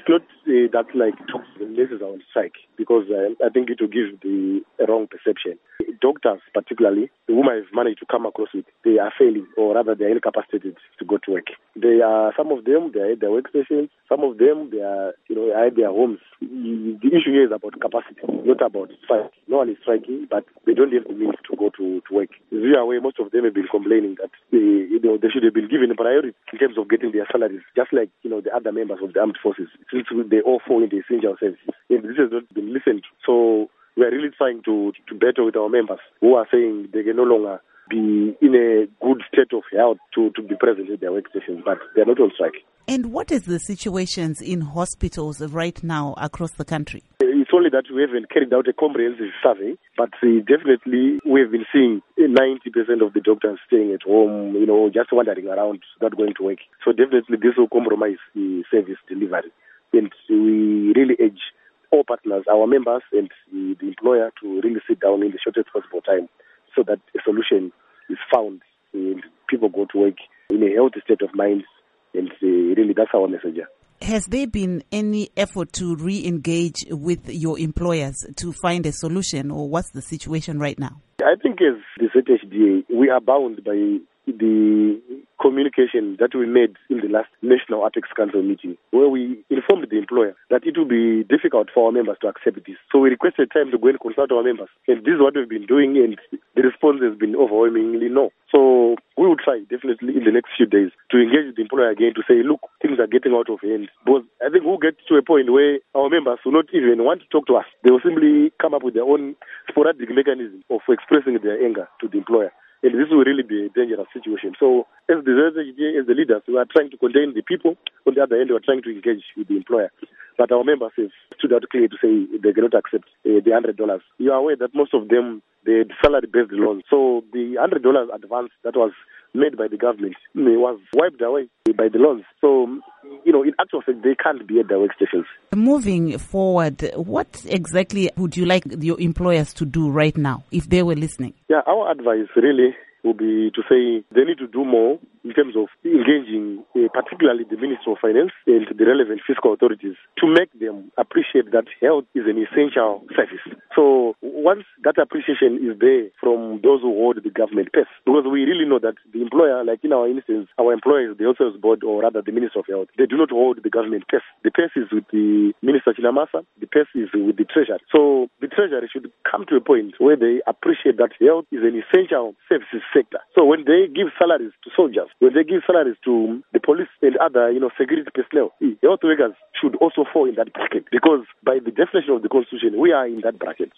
not that like nurses are on strike, because I think it will give the wrong perception. Doctors, particularly, whom I've managed to come across with, they are failing, or rather they are incapacitated to go to work. They are, some of them, they are at their workstations. Some of them, they are, at their homes. The issue here is about capacity, not about strike. No one is striking, but they don't have the means to go to work. The way most of them have been complaining that they should have been given a priority in terms of getting their salaries, just like the other members of the armed forces, since they all fall in the essential services. And this has not been listened to. So we are really trying to battle with our members who are saying they can no longer be in a good state of health to be present at their workstations, but they are not on strike. And what is the situations in hospitals right now across the country? It's only that we haven't carried out a comprehensive survey, but definitely we have been seeing 90% of the doctors staying at home, just wandering around, not going to work. So definitely this will compromise the service delivery. And we really urge all partners, our members and the employer, to really sit down in the shortest possible time so that a solution is found and people go to work in a healthy state of mind. And really, that's our message. Has there been any effort to re-engage with your employers to find a solution, or what's the situation right now? I think as the ZHDA, we are bound by the communication that we made in the last National Apex Council meeting, where we informed the employer that it will be difficult for our members to accept this. So we requested time to go and consult our members. And this is what we've been doing, and the response has been overwhelmingly no. So we will try definitely in the next few days to engage the employer again to say, look, things are getting out of hand. Because I think we'll get to a point where our members will not even want to talk to us. They will simply come up with their own sporadic mechanism of expressing their anger to the employer. And this will really be a dangerous situation. So as the ZHDA, as the leaders, we are trying to contain the people. On the other hand, we are trying to engage with the employer. But our members have stood out clear to say they cannot accept the $100. You are aware that most of them, they had salary-based loans. So the $100 advance that was made by the government was wiped away by the loans. So, in actual fact, they can't be at their workstations. Moving forward, what exactly would you like your employers to do right now, if they were listening? Yeah, our advice really would be to say they need to do more in terms of engaging particularly the Ministry of Finance and the relevant fiscal authorities to make them appreciate that health is an essential service. So once that appreciation is there from those who hold the government purse, because we really know that the employer, like in our instance, our employer is the Health Service Board, or rather the Ministry of Health. They do not hold the government purse. The purse is with the Minister Chinamasa. The purse is with the Treasury. So the Treasury should come to a point where they appreciate that health is an essential services sector. So when they give salaries to soldiers, when they give salaries to the police and other, security personnel, health workers should also fall in that bracket, because by the definition of the Constitution, we are in that bracket.